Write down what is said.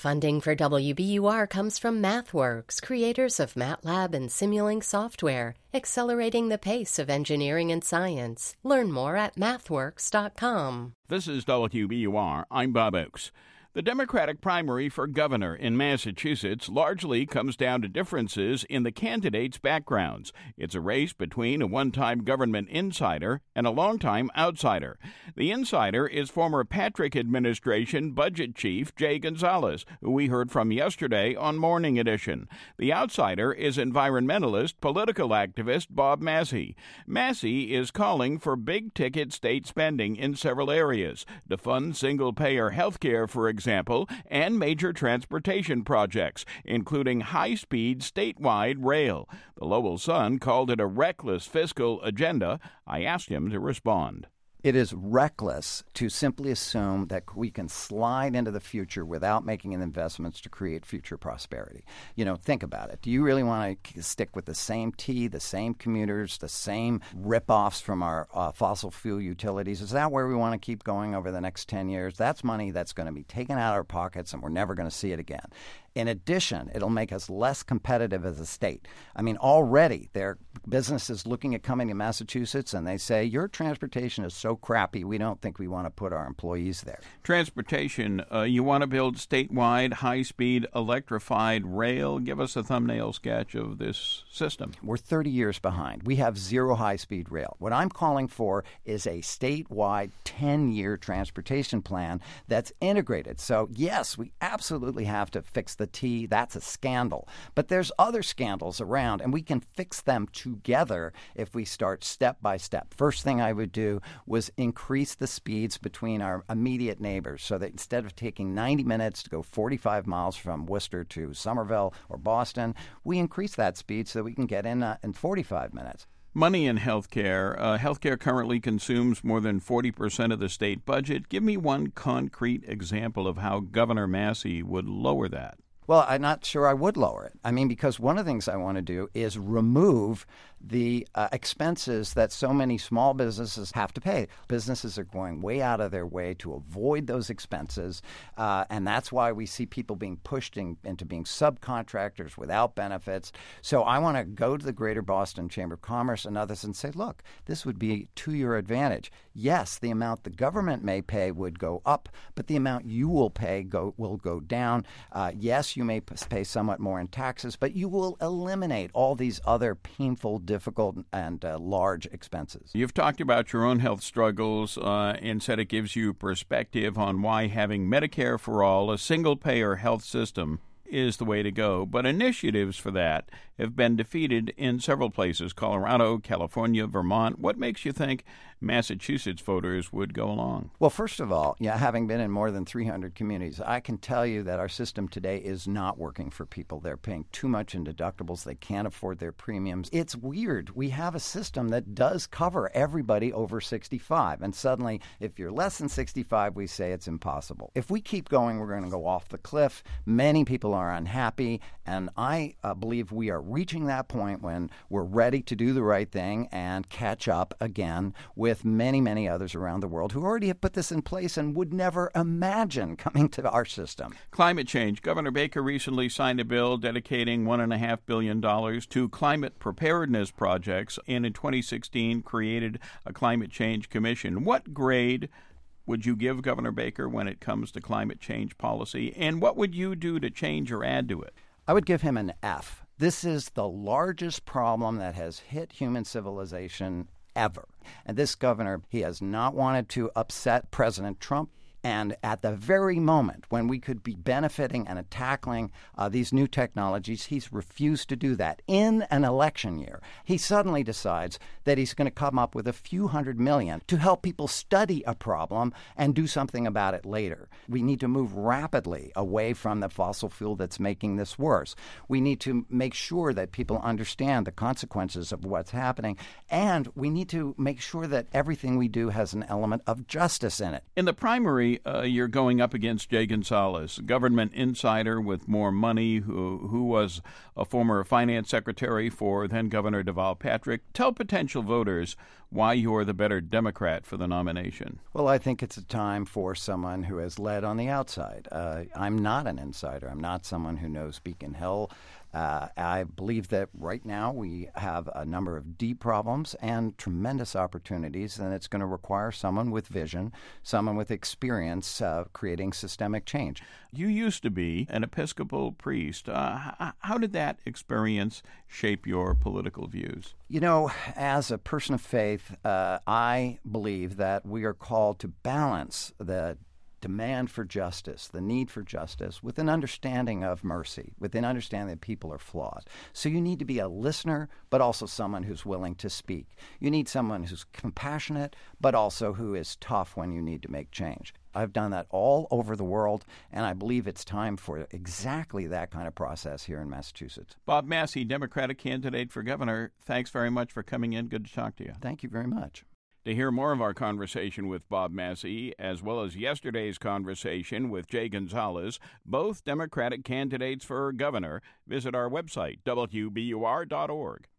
Funding for WBUR comes from MathWorks, creators of MATLAB and Simulink software, accelerating the pace of engineering and science. Learn more at mathworks.com. This is WBUR. I'm Bob Oakes. The Democratic primary for governor in Massachusetts largely comes down to differences in the candidates' backgrounds. It's a race between a one-time government insider and a longtime outsider. The insider is former Patrick administration budget chief Jay Gonzalez, who we heard from yesterday on Morning Edition. The outsider is environmentalist, political activist Bob Massey. Massey is calling for big-ticket state spending in several areas to fund single-payer health care, for example, and major transportation projects, including high-speed statewide rail. The Lowell Sun called it a reckless fiscal agenda. I asked him to respond. It is reckless to simply assume that we can slide into the future without making investments to create future prosperity. Think about it. Do you really want to stick with the same T, the same commuters, the same rip-offs from our fossil fuel utilities? Is that where we want to keep going over the next 10 years? That's money that's going to be taken out of our pockets, and we're never going to see it again. In addition, it'll make us less competitive as a state. Already there are businesses looking at coming to Massachusetts, and they say, your transportation is so crappy, we don't think we want to put our employees there. Transportation, you want to build statewide, high-speed, electrified rail? Give us a thumbnail sketch of this system. We're 30 years behind. We have zero high-speed rail. What I'm calling for is a statewide 10-year transportation plan that's integrated. So, yes, we absolutely have to fix the T. That's a scandal. But there's other scandals around, and we can fix them together if we start step by step. First thing I would do was increase the speeds between our immediate neighbors so that instead of taking 90 minutes to go 45 miles from Worcester to Somerville or Boston, we increase that speed so that we can get in 45 minutes. Money in healthcare. Healthcare currently consumes more than 40% of the state budget. Give me one concrete example of how Governor Massey would lower that. Well, I'm not sure I would lower it. Because one of the things I want to do is remove the expenses that so many small businesses have to pay. Businesses are going way out of their way to avoid those expenses, and that's why we see people being pushed into being subcontractors without benefits. So I want to go to the Greater Boston Chamber of Commerce and others and say, look, this would be to your advantage. Yes, the amount the government may pay would go up, but the amount you will pay will go down. Yes, you may pay somewhat more in taxes, but you will eliminate all these other painful, difficult, and large expenses. You've talked about your own health struggles and said it gives you perspective on why having Medicare for all, a single-payer health system, is the way to go. But initiatives for that have been defeated in several places, Colorado, California, Vermont. What makes you think Massachusetts voters would go along? Well, first of all, having been in more than 300 communities, I can tell you that our system today is not working for people. They're paying too much in deductibles. They can't afford their premiums. It's weird. We have a system that does cover everybody over 65. And suddenly, if you're less than 65, we say it's impossible. If we keep going, we're going to go off the cliff. Many people are unhappy. And I believe we are reaching that point when we're ready to do the right thing and catch up again with many, many others around the world who already have put this in place and would never imagine coming to our system. Climate change. Governor Baker recently signed a bill dedicating $1.5 billion to climate preparedness projects and in 2016 created a climate change commission. What grade would you give Governor Baker when it comes to climate change policy, and what would you do to change or add to it? I would give him an F. This is the largest problem that has hit human civilization ever. And this governor, he has not wanted to upset President Trump. And at the very moment when we could be benefiting and tackling these new technologies, he's refused to do that. In an election year, he suddenly decides that he's going to come up with a few $100 million to help people study a problem and do something about it later. We need to move rapidly away from the fossil fuel that's making this worse. We need to make sure that people understand the consequences of what's happening, and we need to make sure that everything we do has an element of justice in it. In the primary, Massey, you're going up against Jay Gonzalez, a government insider with more money, who was a former finance secretary for then-Governor Deval Patrick. Tell potential voters why you're the better Democrat for the nomination. Well, I think it's a time for someone who has led on the outside. I'm not an insider. I'm not someone who knows Beacon Hill. I believe that right now we have a number of deep problems and tremendous opportunities, and it's going to require someone with vision, someone with experience creating systemic change. You used to be an Episcopal priest. How did that experience shape your political views? You know, as a person of faith, I believe that we are called to balance the demand for justice, the need for justice, with an understanding of mercy, with an understanding that people are flawed. So you need to be a listener, but also someone who's willing to speak. You need someone who's compassionate, but also who is tough when you need to make change. I've done that all over the world, and I believe it's time for exactly that kind of process here in Massachusetts. Bob Massey, Democratic candidate for governor, thanks very much for coming in. Good to talk to you. Thank you very much. To hear more of our conversation with Bob Massey, as well as yesterday's conversation with Jay Gonzalez, both Democratic candidates for governor, visit our website, WBUR.org.